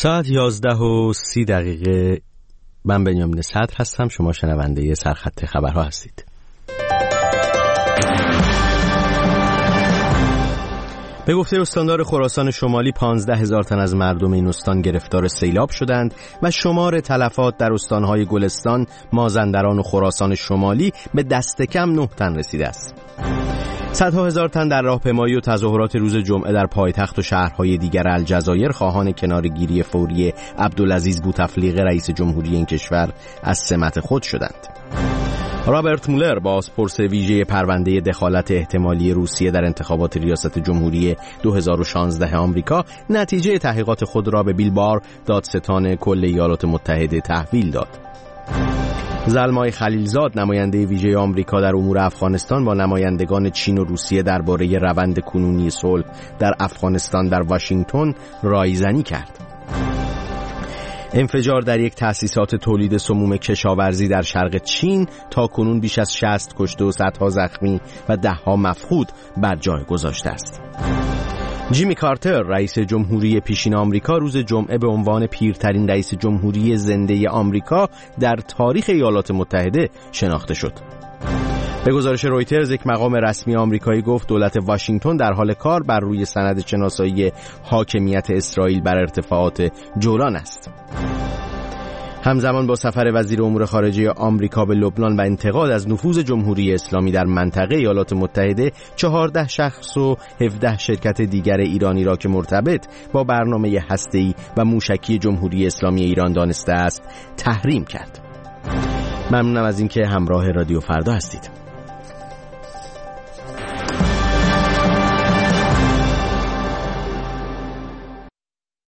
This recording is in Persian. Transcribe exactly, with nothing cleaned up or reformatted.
ساعت یازده و سی دقیقه. من بنیامین صدر هستم، شما شنونده سرخط خبرها هستید. به گفته استاندار خراسان شمالی پانزده هزار تن از مردم این استان گرفتار سیلاب شدند و شمار تلفات در استانهای گلستان، مازندران و خراسان شمالی به دست کم نه تن رسیده است. صدها هزار تن در راهپیمایی و تظاهرات روز جمعه در پایتخت و شهرهای دیگر الجزایر خواهان کنارگیری فوری عبدالعزیز بوتفلیقه رئیس جمهوری این کشور از سمت خود شدند. رابرت مولر، بازپرس ویژه پرونده دخالت احتمالی روسیه در انتخابات ریاست جمهوری دو هزار و شانزده آمریکا، نتیجه تحقیقات خود را به بیل بار، دادستان کل ایالات متحده تحویل داد. زلمای خلیلزاد، نماینده ویژه آمریکا در امور افغانستان، با نمایندگان چین و روسیه درباره روند کنونی صلح در افغانستان در واشنگتن رایزنی کرد. انفجار در یک تأسیسات تولید سموم کشاورزی در شرق چین تا کنون بیش از شصت کشته و صدها زخمی و دهها مفقود بر جای گذاشته است. جیمی کارتر، رئیس جمهوری پیشین آمریکا، روز جمعه به عنوان پیرترین رئیس جمهوری زنده آمریکا در تاریخ ایالات متحده شناخته شد. به گزارش رویترز، یک مقام رسمی آمریکایی گفت دولت واشنگتن در حال کار بر روی سند شناسایی حاکمیت اسرائیل بر ارتفاعات جولان است. همزمان با سفر وزیر امور خارجه آمریکا به لبنان و انتقاد از نفوذ جمهوری اسلامی در منطقه ایالات متحده، چهارده شخص و هفده شرکت دیگر ایرانی را که مرتبط با برنامه هسته‌ای و موشکی جمهوری اسلامی ایران دانسته است تحریم کرد. ممنونم از اینکه همراه رادیو فردا هستید.